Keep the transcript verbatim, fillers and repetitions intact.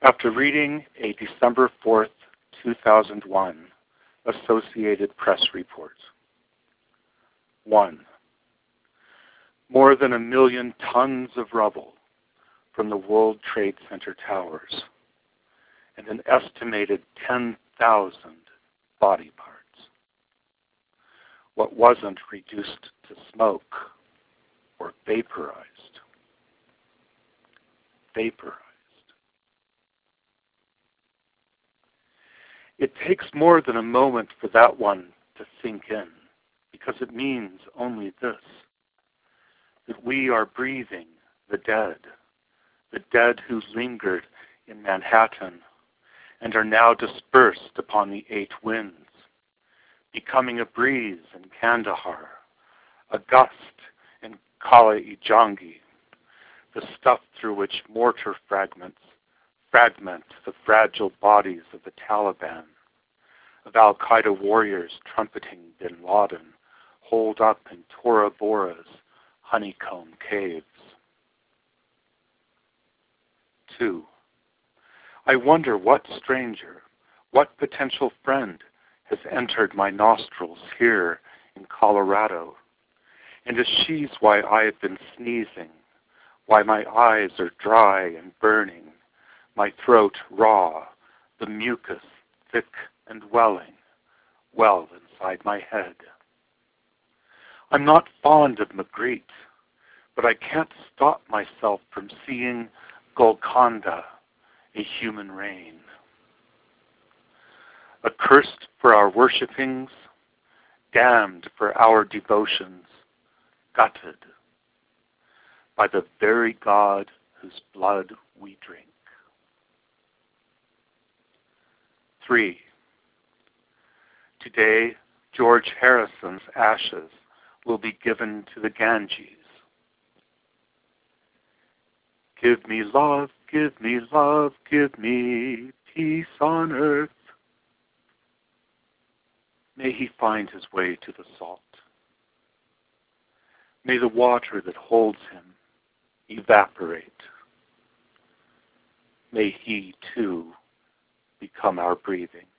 After reading a December fourth, two thousand one Associated Press report. One, more than a million tons of rubble from the World Trade Center towers and an estimated ten thousand body parts. What wasn't reduced to smoke or vaporized. Vaporized. It takes more than a moment for that one to sink in, because it means only this, that we are breathing the dead, the dead who lingered in Manhattan and are now dispersed upon the eight winds, becoming a breeze in Kandahar, a gust in Kala-i-Jangi, the stuff through which mortar fragments fragment the fragile bodies of the Taliban, of Al-Qaeda warriors trumpeting bin Laden, holed up in Tora Bora's honeycomb caves. Two, I wonder what stranger, what potential friend has entered my nostrils here in Colorado, and if she's why I have been sneezing, why my eyes are dry and burning, my throat raw, the mucus thick and welling, well inside my head. I'm not fond of Magritte, but I can't stop myself from seeing Golconda, a human rain. Accursed for our worshipings, damned for our devotions, gutted by the very God whose blood we drink. Three, today George Harrison's ashes will be given to the Ganges. Give me love, give me love, give me peace on earth. May he find his way to the salt. May the water that holds him evaporate. May he, too, become our breathing.